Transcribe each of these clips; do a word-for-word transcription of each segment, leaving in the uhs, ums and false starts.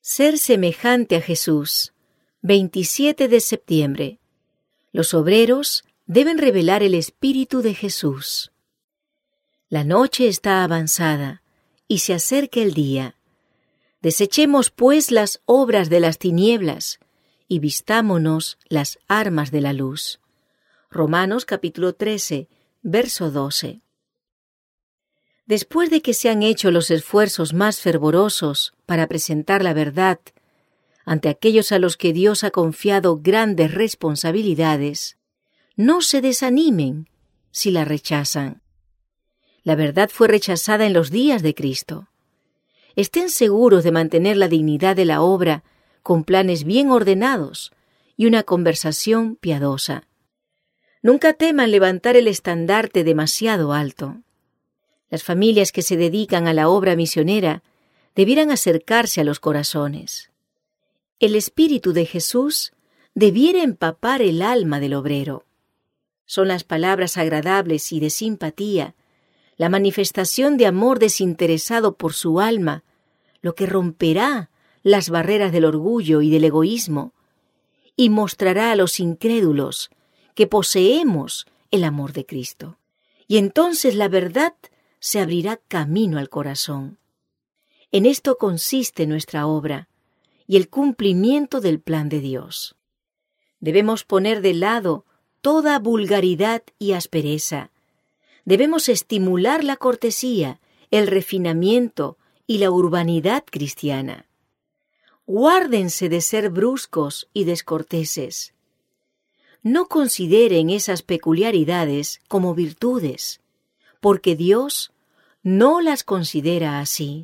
Ser semejante a Jesús. veintisiete de septiembre. Los obreros deben revelar el Espíritu de Jesús. La noche está avanzada y se acerca el día. Desechemos, pues, las obras de las tinieblas y vistámonos las armas de la luz. Romanos capítulo trece, verso doce. Después de que se han hecho los esfuerzos más fervorosos para presentar la verdad ante aquellos a los que Dios ha confiado grandes responsabilidades, no se desanimen si la rechazan. La verdad fue rechazada en los días de Cristo. Estén seguros de mantener la dignidad de la obra con planes bien ordenados y una conversación piadosa. Nunca teman levantar el estandarte demasiado alto. Las familias que se dedican a la obra misionera debieran acercarse a los corazones. El Espíritu de Jesús debiera empapar el alma del obrero. Son las palabras agradables y de simpatía, la manifestación de amor desinteresado por su alma, lo que romperá las barreras del orgullo y del egoísmo y mostrará a los incrédulos que poseemos el amor de Cristo. Y entonces la verdad se abrirá camino al corazón. En esto consiste nuestra obra y el cumplimiento del plan de Dios. Debemos poner de lado toda vulgaridad y aspereza. Debemos estimular la cortesía, el refinamiento y la urbanidad cristiana. Guárdense de ser bruscos y descorteses. No consideren esas peculiaridades como virtudes, porque Dios no las considera así.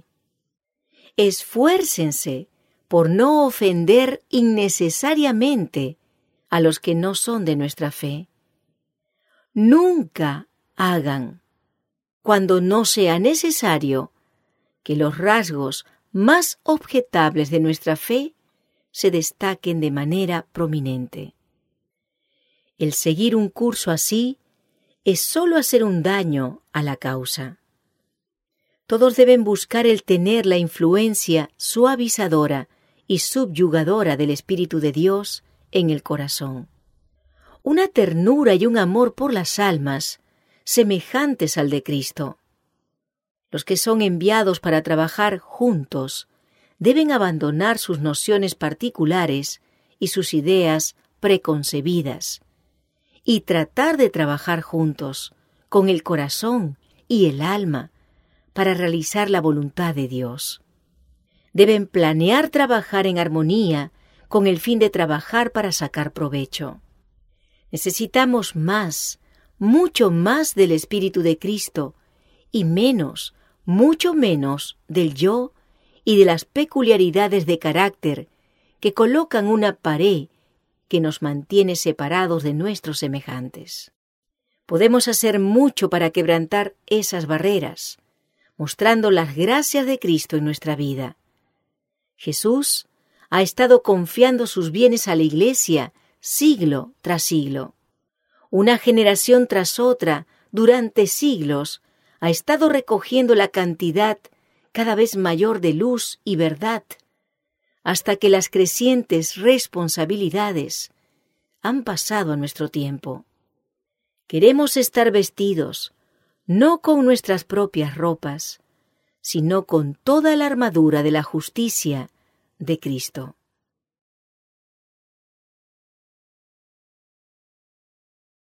Esfuércense por no ofender innecesariamente a los que no son de nuestra fe. Nunca hagan, cuando no sea necesario, que los rasgos más objetables de nuestra fe se destaquen de manera prominente. El seguir un curso así es solo hacer un daño a la causa. Todos deben buscar el tener la influencia suavizadora y subyugadora del Espíritu de Dios en el corazón. Una ternura y un amor por las almas semejantes al de Cristo. Los que son enviados para trabajar juntos deben abandonar sus nociones particulares y sus ideas preconcebidas y tratar de trabajar juntos, con el corazón y el alma, para realizar la voluntad de Dios. Deben planear trabajar en armonía con el fin de trabajar para sacar provecho. Necesitamos más, mucho más del Espíritu de Cristo y menos, mucho menos del yo y de las peculiaridades de carácter que colocan una pared que nos mantiene separados de nuestros semejantes. Podemos hacer mucho para quebrantar esas barreras, mostrando las gracias de Cristo en nuestra vida. Jesús ha estado confiando sus bienes a la Iglesia siglo tras siglo. Una generación tras otra, durante siglos, ha estado recogiendo la cantidad cada vez mayor de luz y verdad, hasta que las crecientes responsabilidades han pasado a nuestro tiempo. Queremos estar vestidos, no con nuestras propias ropas, sino con toda la armadura de la justicia de Cristo.